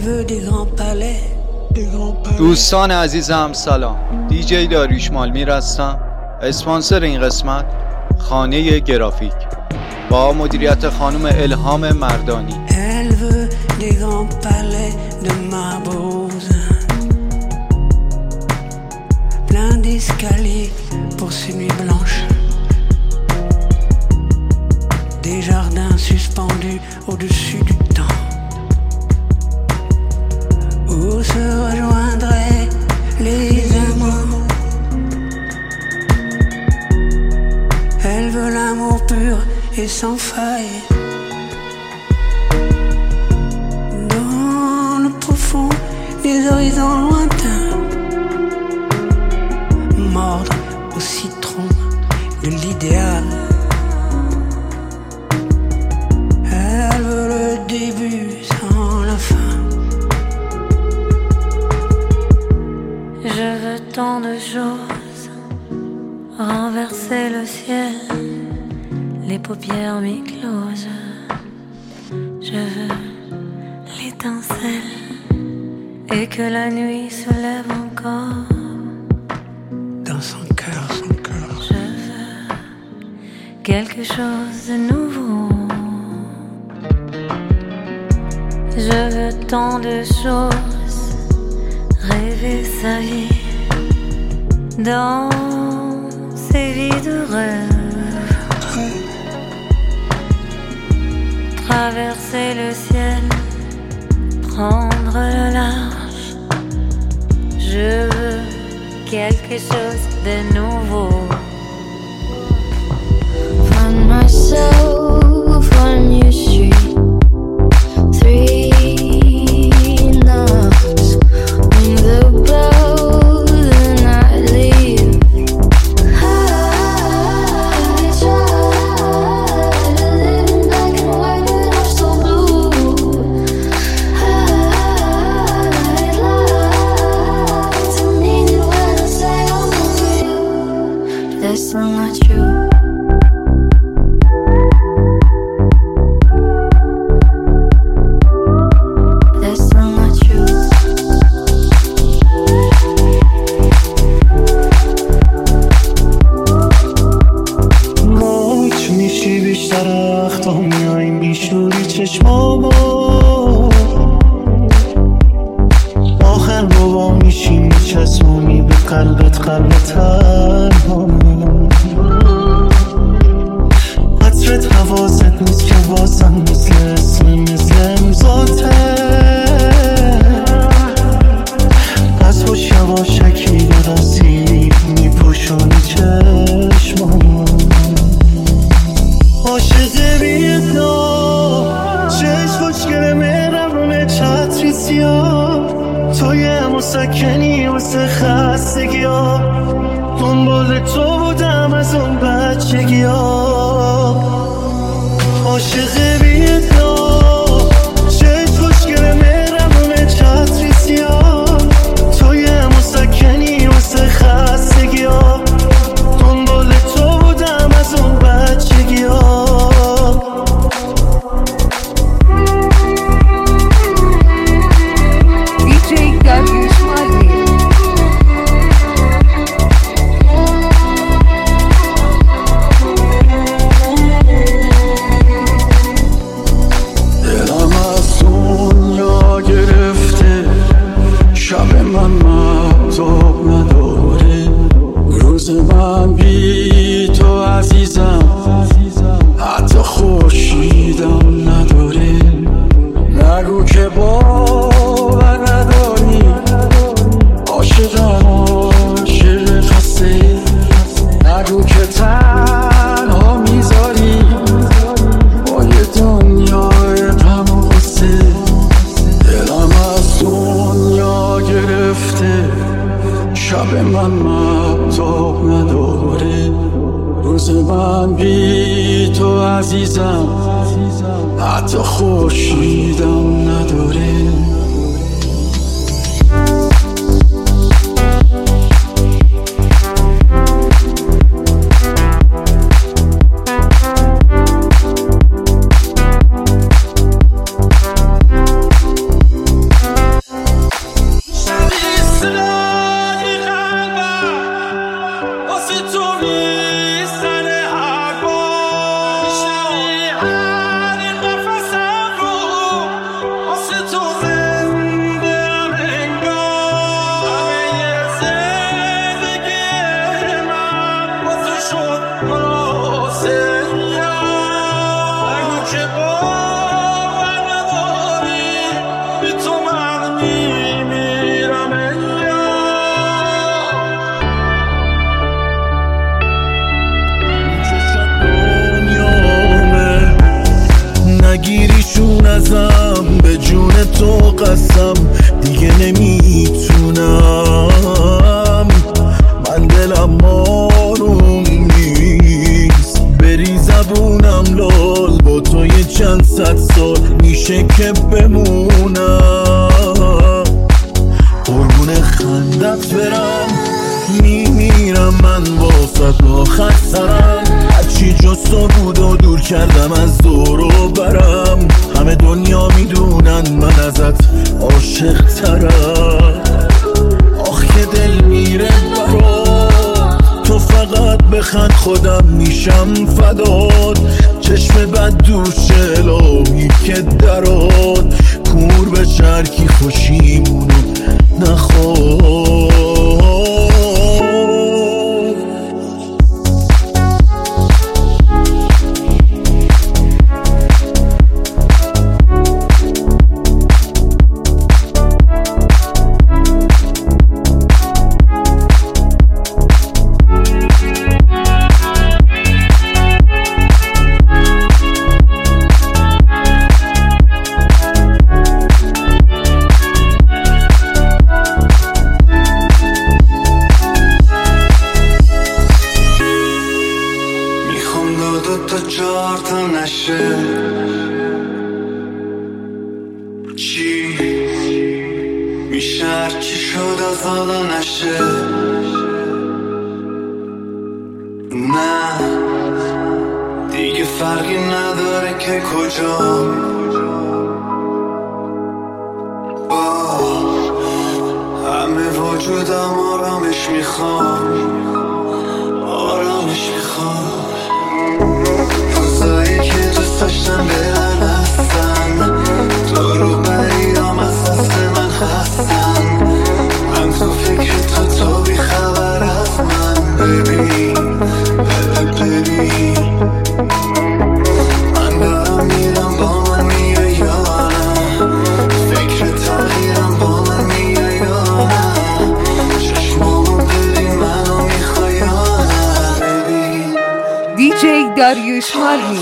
دوستان عزیزم سلام، دیجی داریوش مالمیر هستم. اسپانسر این قسمت خانه گرافیک با مدیریت خانم الهام مردانی. Des jardins suspendus au-dessus du temps, où se rejoindraient les amants. Elle veut l'amour pur et sans faille, dans le profond des horizons lointains, mordre au citron de l'idéal. Elle veut le début sans la fin. Je veux tant de choses, renverser le ciel, les paupières mi-closes. Je veux l'étincelle et que la nuit se lève encore dans son cœur, son cœur. Je veux quelque chose de nouveau. Je veux tant de choses, rêver sa vie dans ces vies de rêve, traverser le ciel, prendre le large. Je veux quelque chose de nouveau. Find myself on your street. مسکنی واسه خستگی ها، دنبال تو بودم از اون بچگی ها. عاشق بی‌ادعا چه خوشگل مهربون چتری سیاه، توی مسکنی واسه خستگی ها، دنبال تو بودم از اون بچگی ها. شب من مهتاب نداره، روز من بی تو عزیزم حتی خورشیدم نداره. نگیریشون ازم به جون تو قسم دیگه نمیتونم من دلم آروم نیست بری زبونم لال با تو یه چند صد سال میشه که بمونم قربون خندت برم میمیرم من واسه آخر سرم هرچی جز تو بود و دور کردم از دور و برم همه دنیا میدونن من ازت عاشق ترم آخ که دل میره برات تو فقط بخند خودم میشم فدات چشم بد دوش الهی که درات کور به شرکی خوشیمونو نخواد چی میشه هرچی شد از حالا نشه نه دیگه فرقی نداره که کجا با همه وجودم آرامش میخوام آرامش میخوام روزایی که دوست داشتم برن هستن تو رو بریام از دست من هستن من تو فکر تو بی خبر از من ببین من دارم میرم با من میای یا نه فکر تغییرم با من میای یا نه چشمامو ببین منو میخوای یا نه ببین دیجی داریوش مالمی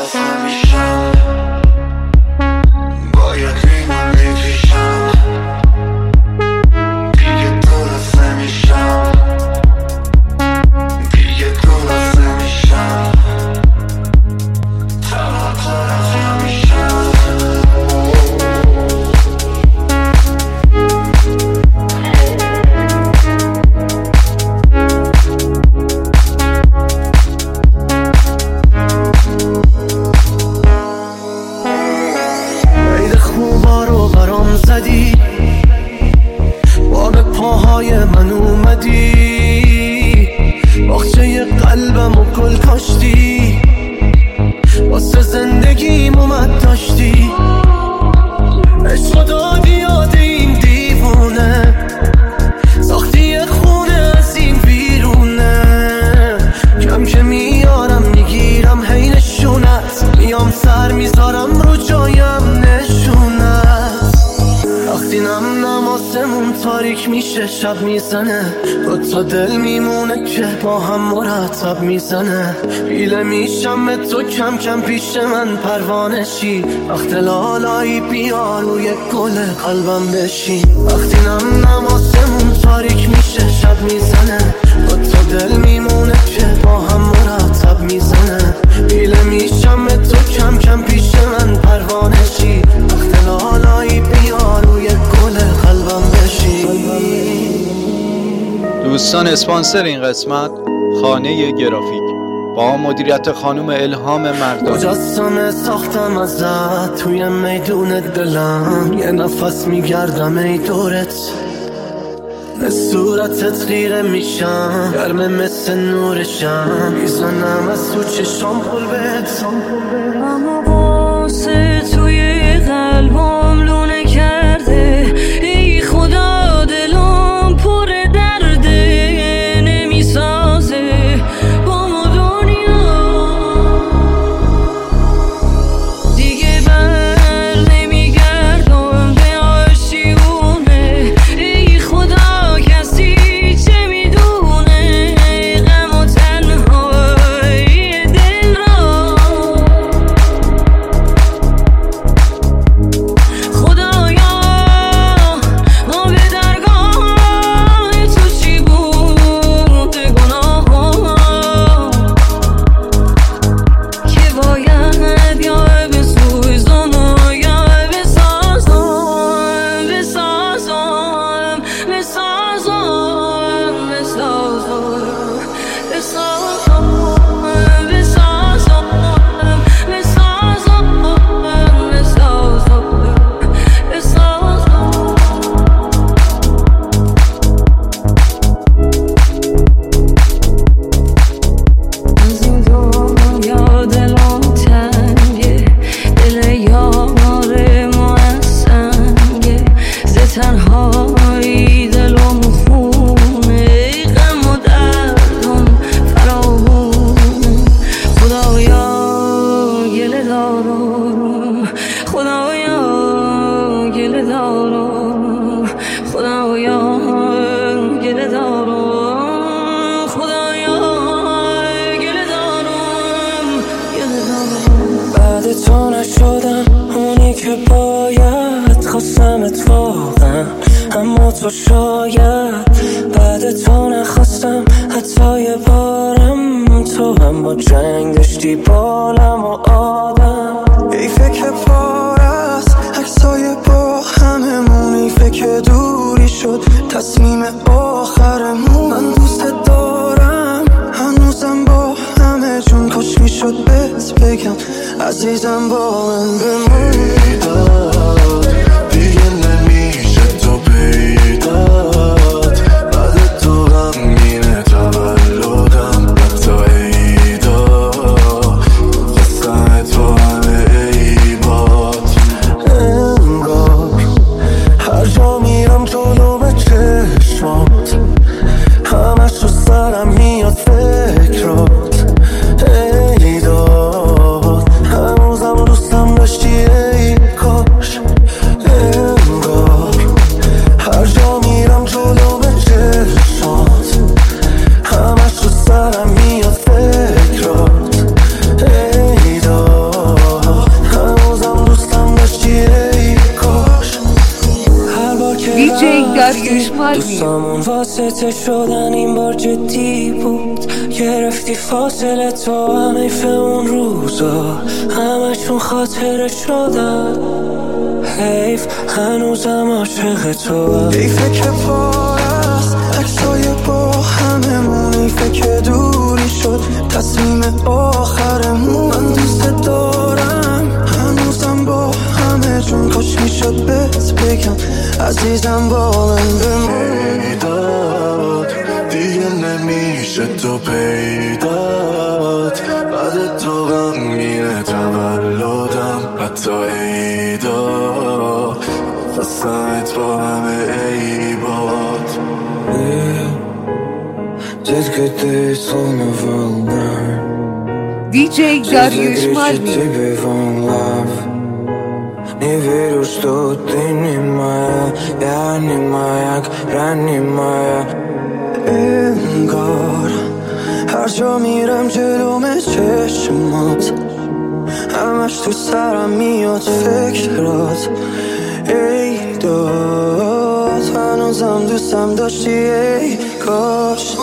با به پاهای من اومدی باغچه قلبم و گل کاشتی واسه زندگیم اومد داشتی عشق دادی یاد این دیوونه ساختی خونه از این بیرونه کم که میارم میگیرم هی نشونت میام سر میذارم رو جایم نشونت وقتی نماسمون تاریک میشه شب میزنه تا دل میمونه که با هم مرتب میزنه بیله میشم به تو کم کم پیش من پروانه شی وقت لالایی بیا روی گل قلبم بشی وقتی نماسمون تاریک میشه شب میزنه تا دل میمونه که با هم مرتب میزنه بیله میشم به تو کم کم پیش من پروانه شی وقت لالایی بیا روی گل قلبم بشی دوستان اسپانسر این قسمت خانه گرافیک با مدیریت خانم الهام مردانی مجسمه ساختم ازت توی میدون دلم یه نفس میگردم ای دورت به صورتت غیره میشم گرمه مثل نورشم میزنم از تو چشام قلبت اما واسه توی قلبم لونه کرده ای خدا دلم پر درده نمیسازه با ما دنیا تو نشدم اونی که باید، خواستمت واقعا اما تو شاید بعد تو نخواستم حتی یه بارم. تو هم با جنگ داشتی بالم و آدم. ای فکر پار است عکسای با هممون، ای فکر دوری شد تصمیم آخرمون. من دوست دارم هنوزم با همه جون، کاش میشد بهت بگم عزیزم با من بمون. دیگه نمیشه تو پیدات، بعد تو غمگینه تولدم حتی عیدا، خواستم تو همه عیبات. انگار هر جا میرم جلو به چشمات، همش رو سرم میاد فکرات. ای داد هنوزم دوستم داشتی ای کاش. انگار هر جا میرم جلو به چشمات، همش رو سرم میاد فکرات. ای داد هنوزم دوستم داشتی ای کاش. هر بار که دیجی داریوش مارمی دوستامون واسطه شدن این بار جدی بود. گرفتی فاصله تو هم حیف اون روزا، همشون خاطره شدن. حیف هنوزم عاشق تو. حیفه که پار است عکسای با هممون، حیفه که دوری شد تصمیم آخرمون. من دوست دارم هنوزم با همه جون، کاش میشد بهت بگم عزیزم با من بمون. پیدات دیگه نمیشه تو پیدات، بعد تو غمگینه تولدم حتی عیدا، خواستمت با همه عیبات. Just que te sono volnar, دیجی داریوش مارمی Не верю, что ты не моя, я не маяк, ранний моя. انگار هر جا میرم جلوم چشمات، همش تو سرم میاد فکرات. ای داد هنوزم دوستم داشتی ای کاش.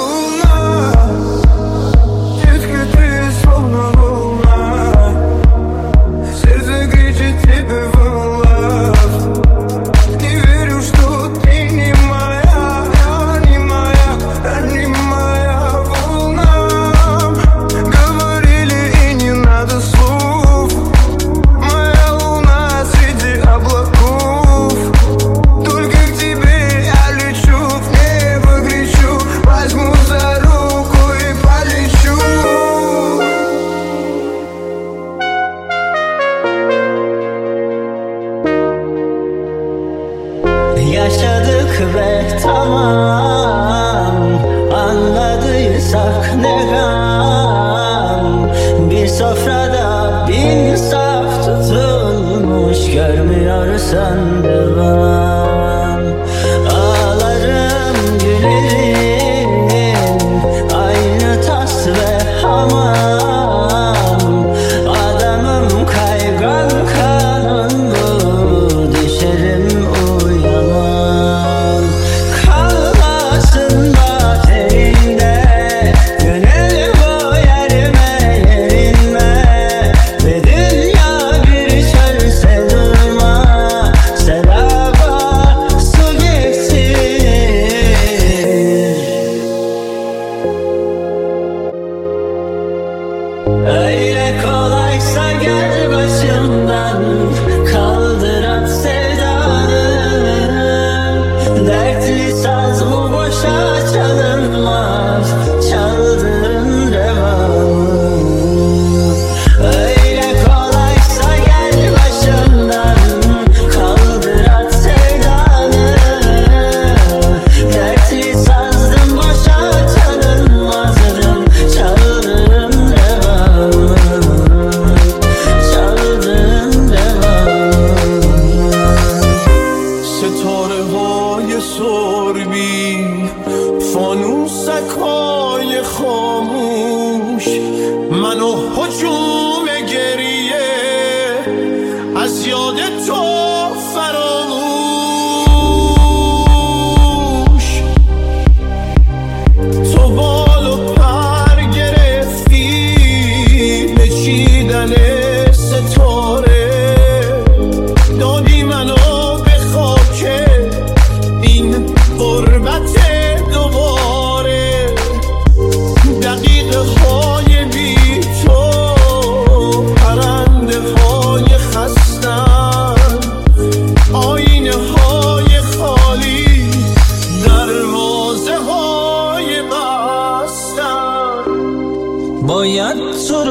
Yaşadık ve tamam, anladıysak ne gam. Bir sofrada bin saf tutulmuş, görmüyorsan devam. Ağlarım gülerim, aynı tas ve hamam. Adamım kaygan kanımlı, düşerim uyanam. Kalmasın baterinde, gönül bu yerime yerinme. Ve dünya bir çölse durma, sedaba su getir. Öyle kolaysa gel başımdan, kaldır at sevdanı. Dertli saz bu boşa çalınmaz, çaldırın revanı. Öyle kolaysa gel başımdan, kaldır at sevdanı. Dertli sazdım boşa çalınmazdım, çaldırın revanı. Çaldırın revanı. ستاره های سربی، فانوسک های خاموش، منو هجوم گریه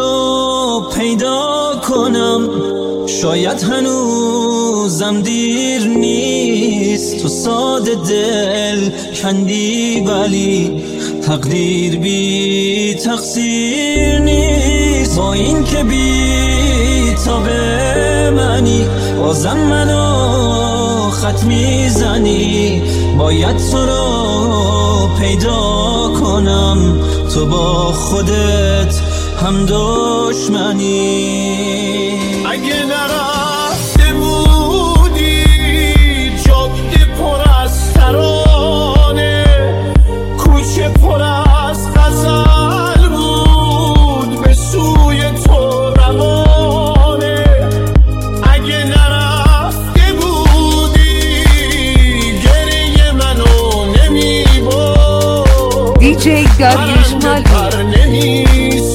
رو پیدا کنم. شاید هنوزم دیر نیست، تو ساده دل کندی ولی تقدیر بی تقصیر نیست. با این که بی تاب منی بازم منو خط میزنی. باید تو رو پیدا کنم، تو با خودت هم دشمنی. اگه نرفته بودی جاده پر از ترانه، کوچه پر از غزل بود به سوی تو روانه. اگه نرفته بودی گریه منو نمیبرد، دیجی داریوش مالمی،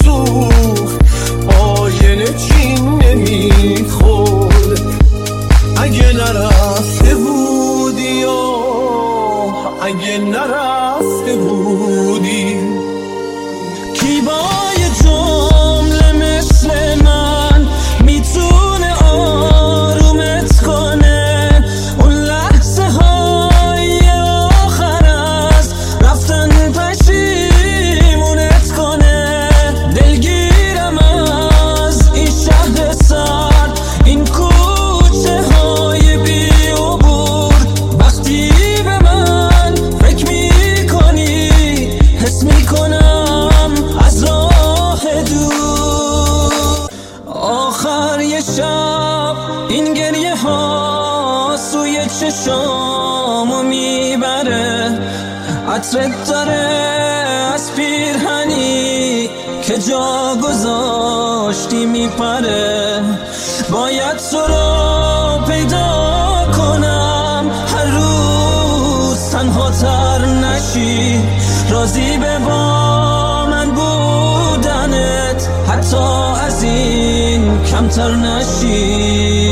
اگه نرفته بودی اگه نرفته بودی. کی با یه جمله مثل من میتونه آرومت کنه؟ اون لحظه های آخر از رفتن پشیمونت کنه. دلگیرم از این شهر سرد، این کوچه های بی عبور. وقتی به من فکر میکنی حس میکنم از راه دور. آخر یه شب این گریه ها سوی چشامو میبره. عطرت داره از پیرهنی که جا گذاشتی میپره. باید تو رو پیدا کنم، هر روز تنها تر نشی. راضی به با من بودنت، حتی از این کمتر نشی.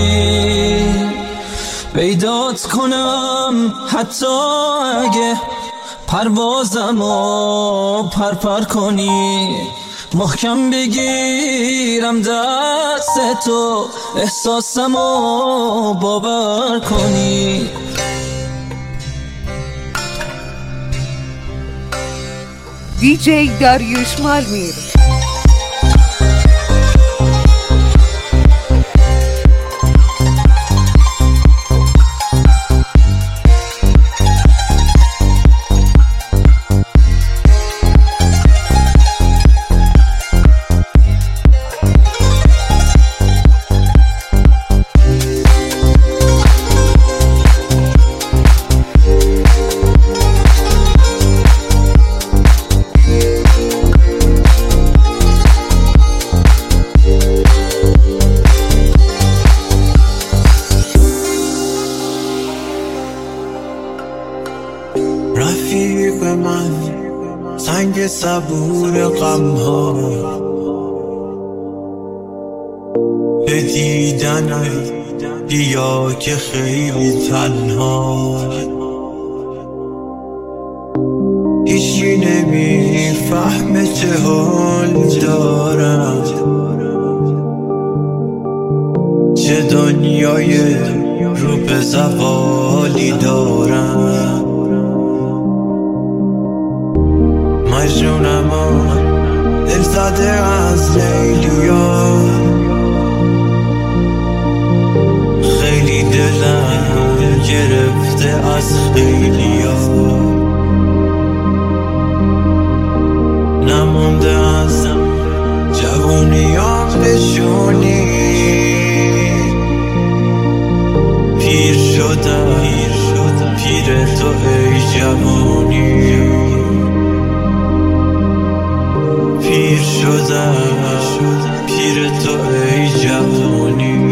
پیدات کنم حتی اگه پروازمو پرپر کنی. محکم بگیرم دست تو، احساسمو باور کنی. دیجی داریوش مالمی. رفیق من سنگ صبور غم ها، به دیدنت بیا که خیلی تنها. هیچی نمیفهمه چه حال دارم، چه دنیای رو به زوالی دارم. مجنونم دل زده از لیلیا، خیلی دلم گرفته از خیلیا. نمونده از جوونیام نشونی، پیر شدم پیر تو ای جوانی. پیر شدم پیر تو ای جوانی.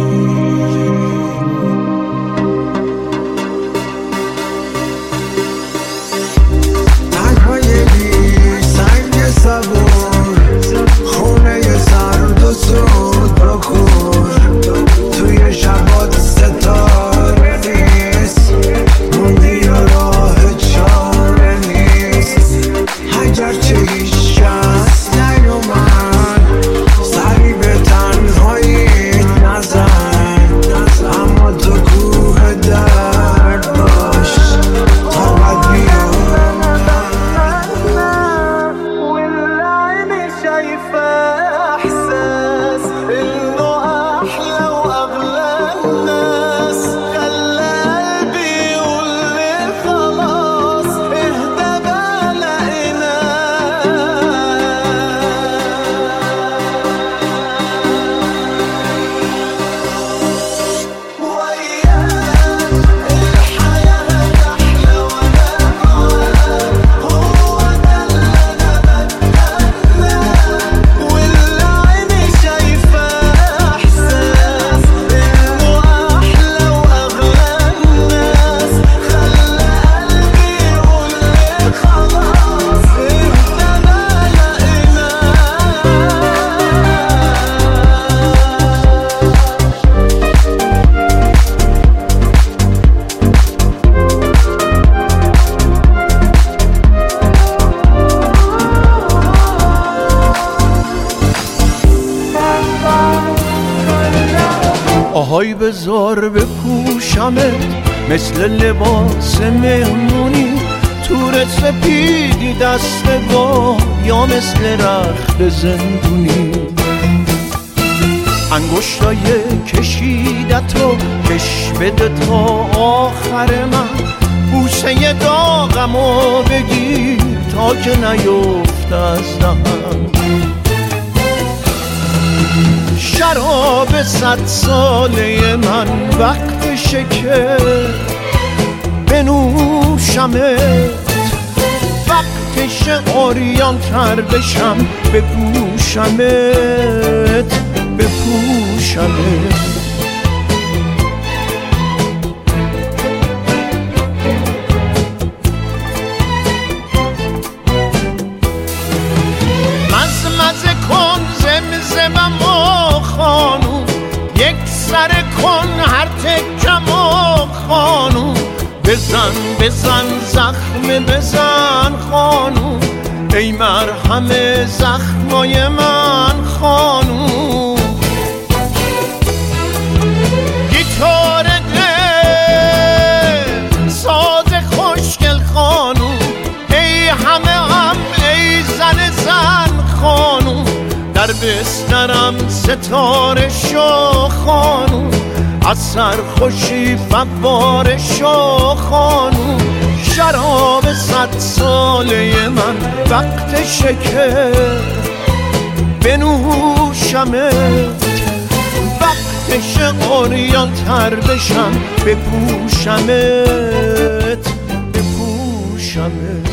تنهای بی سنگ صبور، خونه سرد و سود بکن. توی شبات ستاره نیست، موندی و راه چاره نیست. اگرچه هیچ کس نیومد آهای بذار بپوشمت مثل لباس مهمونی، تور سپیدی دست با یا مثل رخت زندونی. انگشتای کشیدتو کش بده تا آخر من، بوسه داغمو بگیر تا که نیفت از دهن. شراب 100 ساله من وقتشه که بنوشمت، وقتشه عریان تر بشم بپوشمت بپوشمت. مزمزه کن زمزمم و خانوم، یک سر کن هر تکم و خانوم، بزن بزن زخم بزن خانوم، ای مرهم زخمای من خانوم. گیتار دل ساز خوشگل خانوم، ای همه هم ای زن زن خانوم، در بسترم ستاره شو خانوم، از سرخوشی فواره شو خانوم. شراب 100 ساله من وقتشه که بنوشمت، وقتشه عریان تر بشم بپوشمت بپوشمت.